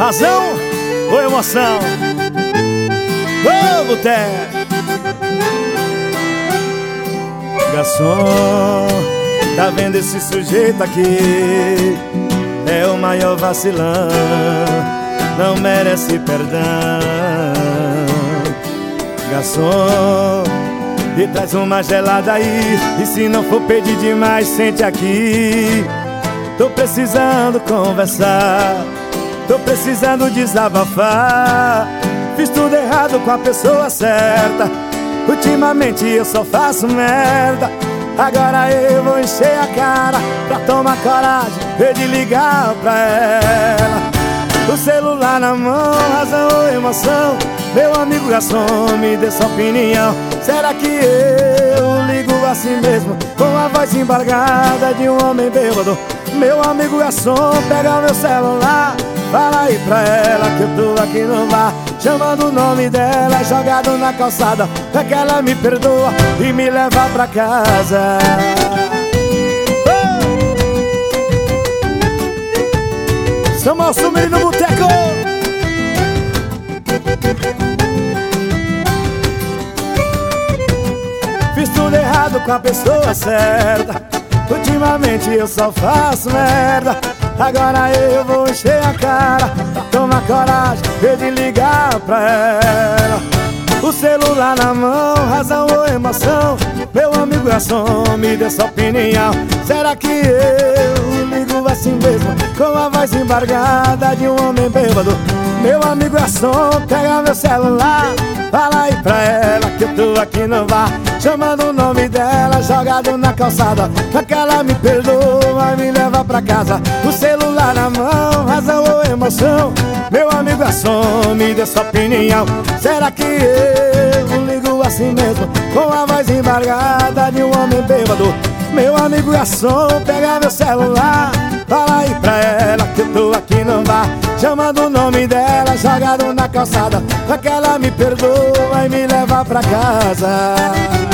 Razão ou emoção? Ô, boteco! Garçom, tá vendo esse sujeito aqui? É o maior vacilão, não merece perdão. Garçom, e traz uma gelada aí, e se não for pedir demais, sente aqui. Tô precisando conversar, tô precisando desabafar. Fiz tudo errado com a pessoa certa, ultimamente eu só faço merda. Agora eu vou encher a cara pra tomar coragem de ligar pra ela. O celular na mão, razão ou emoção? Meu amigo garçom, me dê sua opinião. Será que eu ligo assim mesmo, com a voz embargada de um homem bêbado? Meu amigo garçom, pega o meu celular, fala aí pra ela que eu tô aqui no bar, chamando o nome dela, jogado na calçada, pra que ela me perdoa e me leva pra casa. Somos o menino boteco. Fiz tudo errado com a pessoa certa, ultimamente eu só faço merda. Agora eu vou encher a cara, tomar coragem de ligar pra ela. O celular na mão, razão ou emoção? Meu amigo garçom, me dê sua opinião. Será que eu ligo assim mesmo, com a voz embargada de um homem bêbado? Meu amigo garçom, pega meu celular, fala aí pra ela que eu tô aqui no bar, chamando o nome dela, jogado na calçada, pra que ela me perdoa e me leva pra casa. O celular na mão, razão ou emoção? Meu amigo garçom, me dê sua opinião. Será que eu ligo assim mesmo, com a voz embargada de um homem bêbado? Meu amigo garçom, pega meu celular, fala aí pra ela que eu tô aqui no bar, chamando o nome dela, jogado na calçada, pra que ela me perdoa e me leva pra casa.